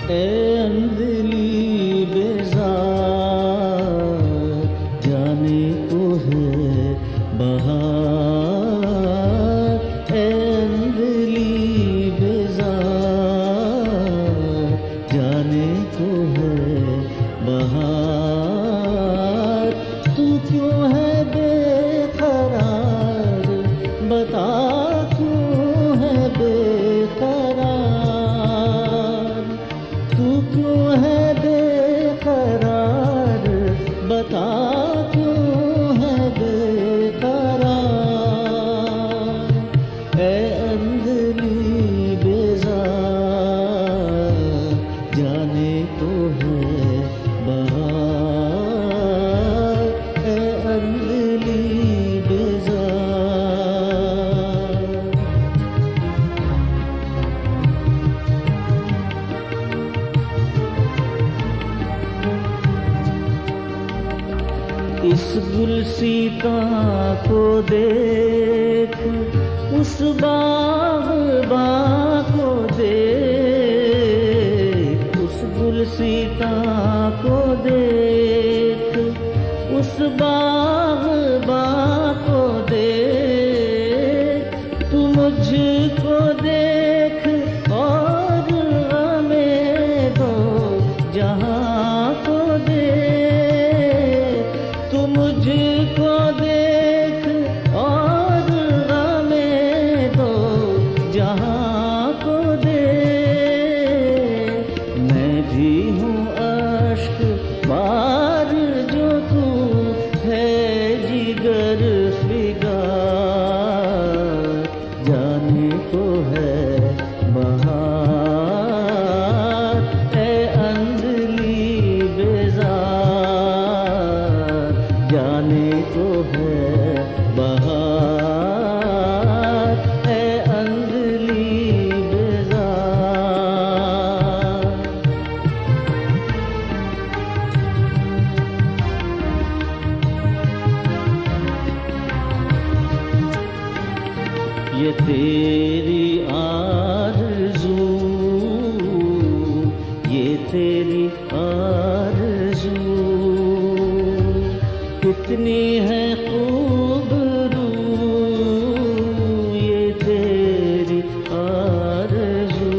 ए अंधली बेजार जाने को है बहार, ए अंधली बेजार जाने को है बहार। तू क्यों है बेकरार बता, क्यों है बेकरार, तू क्यों है बेकरार बता, क्यों है बेकरार। ए अंधली बेजार जाने को है बहार, ए अंधली इस गुलसीता को देख, उस बाग़बा को देख, उस गुलसीता को देख, उस बाग़बा को देख। तू मुझको देख और हमें दो जहां को देख, तू मुझको देख और हमें दो जहां को देख। मैं भी हूँ अश्क बार जो तू है जिगर फिगार जाने को है बहार, ए अंधली बेजार जाने को है बहार, ए अंधली बेजार। ये तेरी आरज़ू, ये तेरी आरज़ू कितनी है खूबरू, ये तेरी आरज़ू।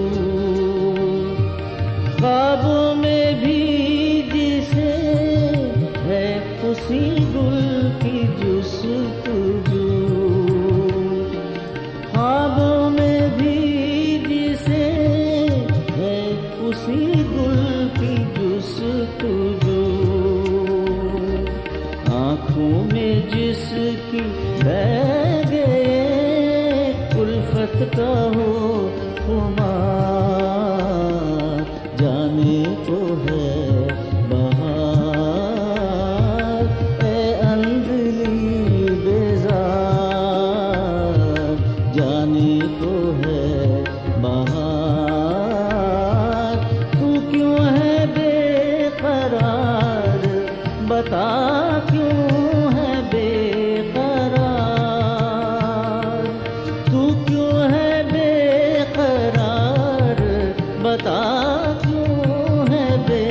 ख्वाबों में भी जिसे है उसी गुल की जुस्तजू, ख्वाबों में भी जिसे है उसी गुल की जुस्तजू। आँखों में जिसकी बह गए उल्फत का हो खुमार जाने को है बहार, ए अंधली बेजार जाने को है बहार। तू क्यों है बेकरार बता, क्यों है बेकरार, तू क्यों है बेकरार बता, क्यों है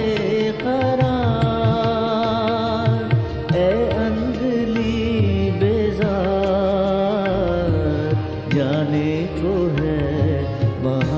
बेकरार। ए अंधली बेजार जाने को है बहार।